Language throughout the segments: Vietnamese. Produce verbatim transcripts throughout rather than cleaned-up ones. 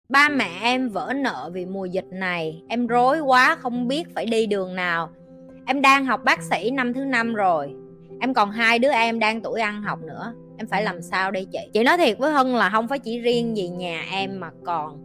Ba mẹ em vỡ nợ vì mùa dịch này. Em rối quá không biết phải đi đường nào. Em đang học bác sĩ năm thứ năm rồi. Em còn hai đứa em đang tuổi ăn học nữa. Em phải làm sao đây chị? Chị nói thiệt với Hân là không phải chỉ riêng gì nhà em mà còn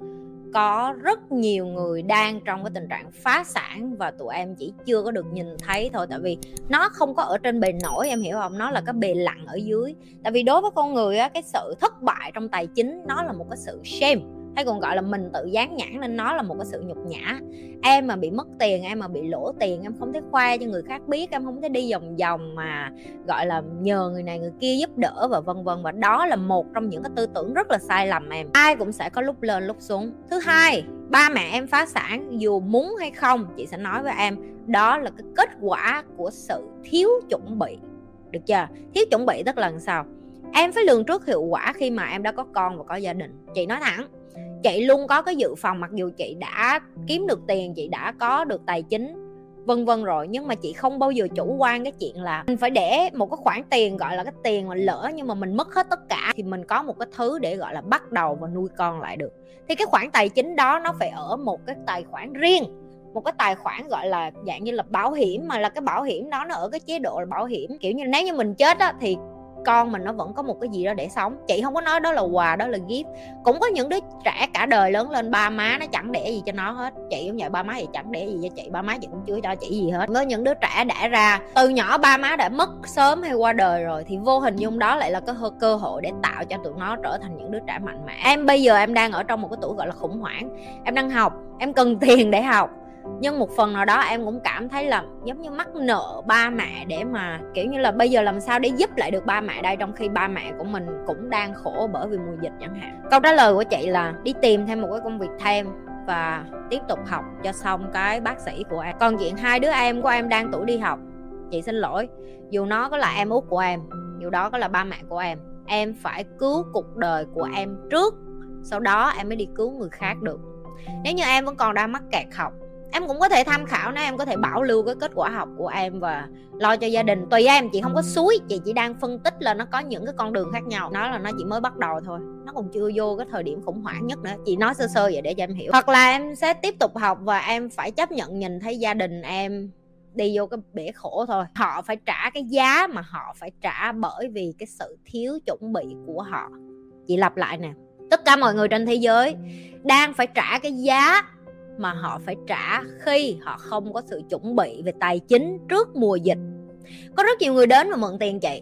có rất nhiều người đang trong cái tình trạng phá sản, và tụi em chỉ chưa có được nhìn thấy thôi. Tại vì nó không có ở trên bề nổi, em hiểu không? Nó là cái bề lặng ở dưới. Tại vì đối với con người á, cái sự thất bại trong tài chính nó là một cái sự shame, hay còn gọi là mình tự dán nhãn, nên nó là một cái sự nhục nhã. Em mà bị mất tiền, em mà bị lỗ tiền, em không thể khoe cho người khác biết, em không thể đi vòng vòng mà gọi là nhờ người này người kia giúp đỡ và vân vân. Và đó là một trong những cái tư tưởng rất là sai lầm em. Ai cũng sẽ có lúc lên lúc xuống. Thứ hai, ba mẹ em phá sản dù muốn hay không, chị sẽ nói với em, đó là cái kết quả của sự thiếu chuẩn bị. Được chưa? Thiếu chuẩn bị tức là làm sao? Em phải lường trước hiệu quả khi mà em đã có con và có gia đình. Chị nói thẳng, chị luôn có cái dự phòng, mặc dù chị đã kiếm được tiền, chị đã có được tài chính vân vân rồi, nhưng mà chị không bao giờ chủ quan cái chuyện là mình phải để một cái khoản tiền, gọi là cái tiền mà lỡ nhưng mà mình mất hết tất cả thì mình có một cái thứ để gọi là bắt đầu và nuôi con lại được. Thì cái khoản tài chính đó nó phải ở một cái tài khoản riêng, một cái tài khoản gọi là dạng như là bảo hiểm, mà là cái bảo hiểm đó nó ở cái chế độ là bảo hiểm kiểu như nếu như mình chết á thì con mình nó vẫn có một cái gì đó để sống. Chị không có nói đó là quà, đó là gift. Cũng có những đứa trẻ cả đời lớn lên ba má nó chẳng đẻ gì cho nó hết. Chị cũng vậy, ba má chị chẳng đẻ gì cho chị, ba má chị cũng chưa cho chị gì hết. Với những đứa trẻ đã ra từ nhỏ ba má đã mất sớm hay qua đời rồi, thì vô hình dung đó lại là cái cơ hội để tạo cho tụi nó trở thành những đứa trẻ mạnh mẽ. Em bây giờ em đang ở trong một cái tuổi gọi là khủng hoảng. Em đang học, em cần tiền để học, nhưng một phần nào đó em cũng cảm thấy là giống như mắc nợ ba mẹ, để mà kiểu như là bây giờ làm sao để giúp lại được ba mẹ đây, trong khi ba mẹ của mình cũng đang khổ bởi vì mùa dịch chẳng hạn. Câu trả lời của chị là đi tìm thêm một cái công việc thêm và tiếp tục học cho xong cái bác sĩ của em. Còn chuyện hai đứa em của em đang tuổi đi học, chị xin lỗi, dù nó có là em út của em, dù đó có là ba mẹ của em, em phải cứu cuộc đời của em trước, sau đó em mới đi cứu người khác được. Nếu như em vẫn còn đang mắc kẹt học, em cũng có thể tham khảo nó, em có thể bảo lưu cái kết quả học của em và lo cho gia đình, tùy em. Chị không có xúi, chị chỉ đang phân tích là nó có những cái con đường khác nhau. Nó là nó chỉ mới bắt đầu thôi, nó còn chưa vô cái thời điểm khủng hoảng nhất nữa. Chị nói sơ sơ vậy để cho em hiểu. Hoặc là em sẽ tiếp tục học và em phải chấp nhận nhìn thấy gia đình em đi vô cái bể khổ thôi. Họ phải trả cái giá mà họ phải trả bởi vì cái sự thiếu chuẩn bị của họ. Chị lặp lại nè, tất cả mọi người trên thế giới đang phải trả cái giá mà họ phải trả khi họ không có sự chuẩn bị về tài chính trước mùa dịch. Có rất nhiều người đến và mượn tiền chị,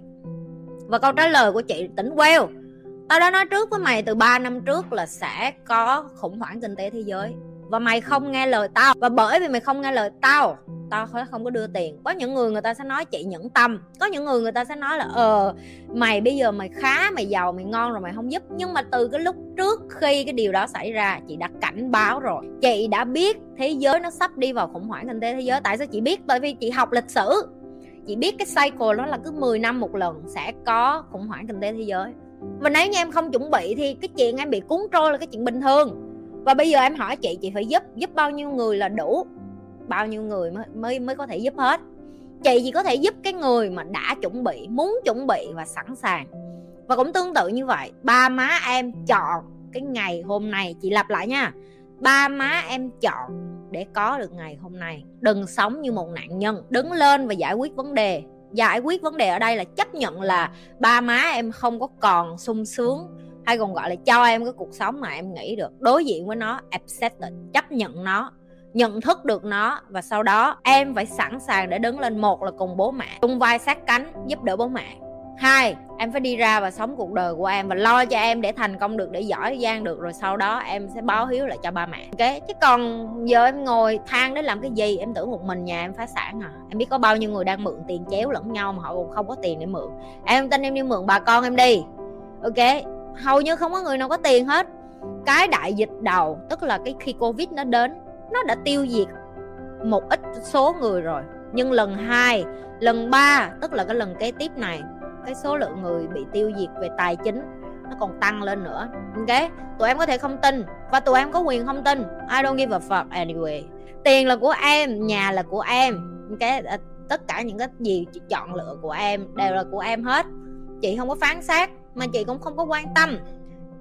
và câu trả lời của chị tỉnh queo, tao đã nói trước với mày từ ba năm trước là sẽ có khủng hoảng kinh tế thế giới, và mày không nghe lời tao, và bởi vì mày không nghe lời tao, tao không có đưa tiền. Có những người người ta sẽ nói chị nhẫn tâm, có những người người ta sẽ nói là ờ mày bây giờ mày khá, mày giàu, mày ngon rồi mày không giúp. Nhưng mà từ cái lúc trước khi cái điều đó xảy ra, chị đã cảnh báo rồi. Chị đã biết thế giới nó sắp đi vào khủng hoảng kinh tế thế giới. Tại sao chị biết? Bởi vì chị học lịch sử, chị biết cái cycle đó là cứ mười năm một lần sẽ có khủng hoảng kinh tế thế giới. Và nếu như em không chuẩn bị thì cái chuyện em bị cuốn trôi là cái chuyện bình thường. Và bây giờ em hỏi chị, chị phải giúp giúp bao nhiêu người là đủ? Bao nhiêu người mới, mới, mới có thể giúp hết? Chị chỉ có thể giúp cái người mà đã chuẩn bị, muốn chuẩn bị và sẵn sàng. Và cũng tương tự như vậy, ba má em chọn cái ngày hôm nay. Chị lặp lại nha, ba má em chọn để có được ngày hôm nay. Đừng sống như một nạn nhân, đứng lên và giải quyết vấn đề. Giải quyết vấn đề ở đây là chấp nhận là ba má em không có còn sung sướng, hay còn gọi là cho em cái cuộc sống mà em nghĩ được. Đối diện với nó, accept it, chấp nhận nó, nhận thức được nó, và sau đó em phải sẵn sàng để đứng lên. Một là cùng bố mẹ chung vai sát cánh giúp đỡ bố mẹ. Hai, em phải đi ra và sống cuộc đời của em và lo cho em để thành công được, để giỏi giang được, rồi sau đó em sẽ báo hiếu lại cho ba mẹ. Ok, chứ còn giờ em ngồi than để làm cái gì? Em tưởng một mình nhà em phá sản à? Em biết có bao nhiêu người đang mượn tiền chéo lẫn nhau mà họ còn không có tiền để mượn. Em tin em đi mượn bà con em đi. Ok, hầu như không có người nào có tiền hết. Cái đại dịch đầu, tức là cái khi Covid nó đến, nó đã tiêu diệt một ít số người rồi. Nhưng lần hai, lần ba, tức là cái lần kế tiếp này, cái số lượng người bị tiêu diệt về tài chính nó còn tăng lên nữa. Ok, tụi em có thể không tin, và tụi em có quyền không tin. I don't give a fuck anyway. Tiền là của em, nhà là của em. Ok, tất cả những cái gì chị chọn lựa của em đều là của em hết. Chị không có phán xét, mà chị cũng không có quan tâm.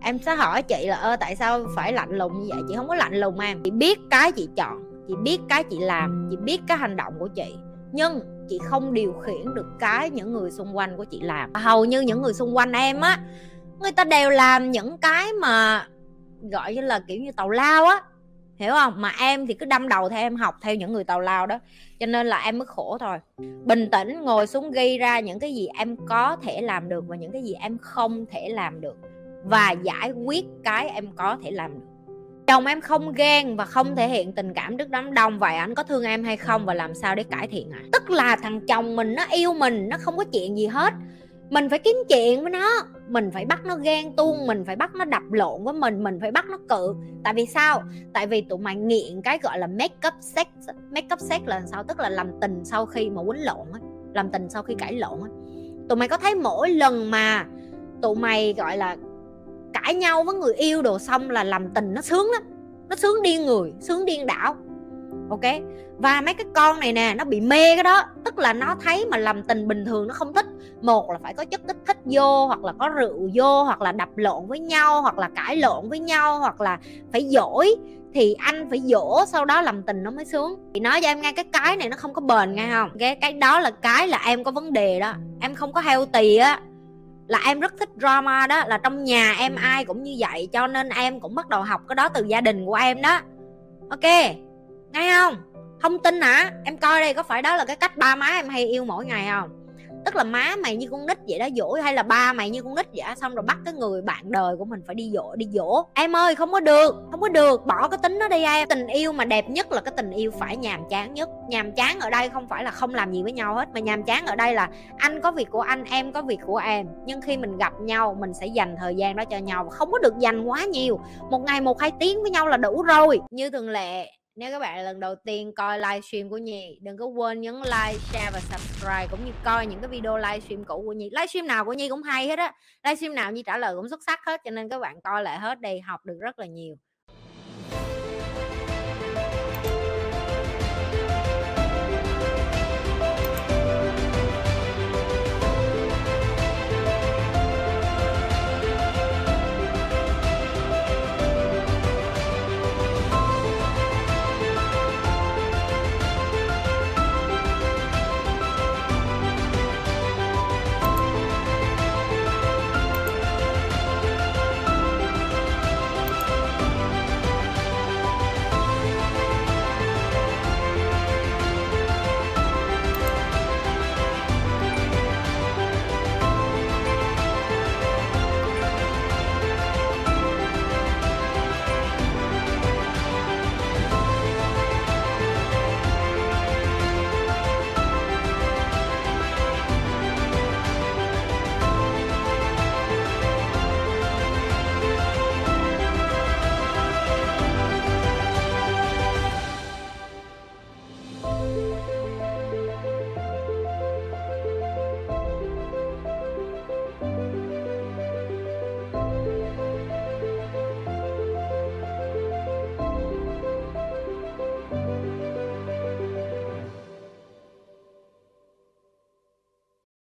Em sẽ hỏi chị là ơ tại sao phải lạnh lùng như vậy. Chị không có lạnh lùng em, chị biết cái chị chọn, chị biết cái chị làm, chị biết cái hành động của chị, nhưng chị không điều khiển được cái những người xung quanh của chị làm. Hầu như những người xung quanh em á, người ta đều làm những cái mà gọi như là kiểu như tào lao á, hiểu không? Mà em thì cứ đâm đầu theo em học theo những người tào lao đó, cho nên là em mới khổ thôi. Bình tĩnh ngồi xuống ghi ra những cái gì em có thể làm được và những cái gì em không thể làm được, và giải quyết cái em có thể làm được. Chồng em không ghen và không thể hiện tình cảm trước đám đông, vậy anh có thương em hay không và làm sao để cải thiện à? Tức là thằng chồng mình nó yêu mình, nó không có chuyện gì hết, mình phải kiếm chuyện với nó, mình phải bắt nó ghen tuông, mình phải bắt nó đập lộn với mình, mình phải bắt nó cự. Tại vì sao? Tại vì tụi mày nghiện cái gọi là make up sex. Make up sex là sao? Tức là làm tình sau khi mà quýnh lộn á, làm tình sau khi cãi lộn á. Tụi mày có thấy mỗi lần mà tụi mày gọi là cãi nhau với người yêu đồ xong là làm tình nó sướng lắm, nó sướng điên người, sướng điên đảo. Ok, và mấy cái con này nè, nó bị mê cái đó. Tức là nó thấy mà làm tình bình thường nó không thích. Một là phải có chất kích thích vô, hoặc là có rượu vô, hoặc là đập lộn với nhau, hoặc là cãi lộn với nhau, hoặc là phải dỗi. Thì anh phải dỗ sau đó làm tình nó mới sướng. Thì nói cho em nghe, cái cái này nó không có bền nghe không? Cái, cái đó là cái là em có vấn đề đó. Em không có healthy á, là em rất thích drama đó. Là trong nhà em ai cũng như vậy, cho nên em cũng bắt đầu học cái đó từ gia đình của em đó. Ok, nghe không? Không tin hả? Em coi đây, có phải đó là cái cách ba má em hay yêu mỗi ngày không? Tức là má mày như con nít vậy đó dỗ, hay là ba mày như con nít vậy, xong rồi bắt cái người bạn đời của mình phải đi dỗ, đi dỗ. Em ơi, không có được, không có được, bỏ cái tính đó đi em. Tình yêu mà đẹp nhất là cái tình yêu phải nhàm chán nhất. Nhàm chán ở đây không phải là không làm gì với nhau hết, mà nhàm chán ở đây là anh có việc của anh, em có việc của em, nhưng khi mình gặp nhau mình sẽ dành thời gian đó cho nhau, không có được dành quá nhiều. Một ngày một hai tiếng với nhau là đủ rồi. Như thường lệ, nếu các bạn là lần đầu tiên coi livestream của Nhi, đừng có quên nhấn like, share và subscribe, cũng như coi những cái video livestream cũ của Nhi. Livestream nào của Nhi cũng hay hết á, livestream nào Nhi trả lời cũng xuất sắc hết, cho nên các bạn coi lại hết đây, học được rất là nhiều.